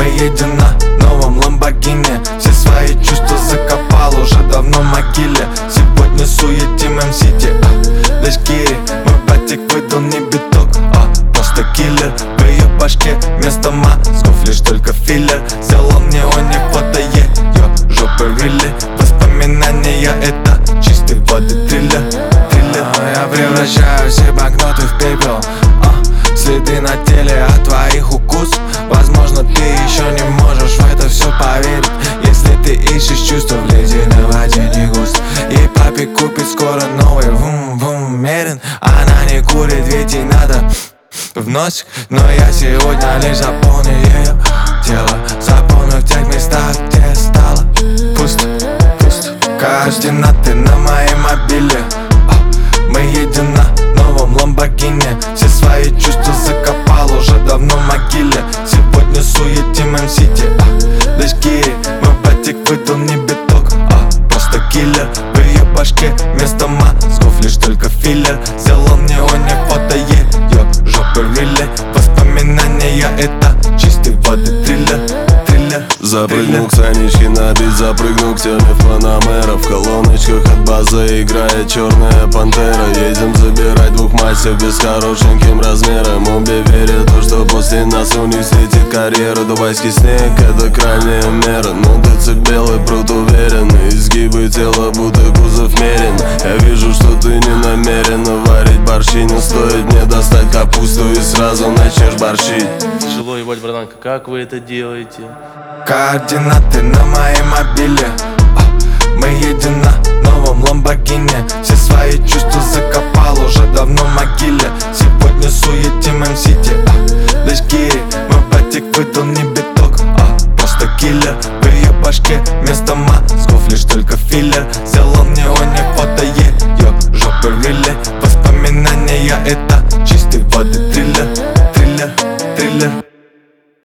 едем на новом Ламборгини. Все свои чувства закопал уже давно в могиле. Сегодня суетим МСити, дождь Кири. Мой братик выдал не биток, просто киллер. В ее башке вместо мозгов лишь только филлер. Сделал мне он не фото, ее жопы рили. Воспоминания это чистой воды триллер. Я превращаю все банкноты в пепел. Следы на теле от твоих укусов. Возможно, ты еще не можешь в это все поверить. Если ты ищешь чувства в ледяной воде, не густо. Ей папе купит скоро новый вум-вум мерин. Она не курит, ведь ей надо в носик. Но я сегодня лишь заполню ее тело. Запомню в тех местах, где стало пусто, пусто. Координаты на моей мобиле. Мы едем на новом Ламборгини. Все свои чувства закопал уже давно в могиле. Сегодня суетим МСити, дождь Кири. Мой братик выдал не биток, просто киллер. В ее башке вместо мозгов лишь только филлер. Сделал мне он не фото, ее жопы рили. Воспоминания это чистой воды триллер. Запрыгнул к Санечке на бит, запрыгнул к теме в Панамера. В колоночках от базы играет черная пантера. Едем забирать двух мастер без хорошеньким размером. Обе верят то, что после нас у них светит карьера. Дубайский снег это крайняя мера. Но децибелы пруд уверенно. Изгибы тела будто кузов мерен. Я вижу, что ты не намерена варить борщи. Но стоит мне достать капусту и сразу начнешь борщить. Тяжело ебать, братанка, как вы это делаете? Координаты на моей мобиле. Мы едем на новом Ламборгини. Все свои чувства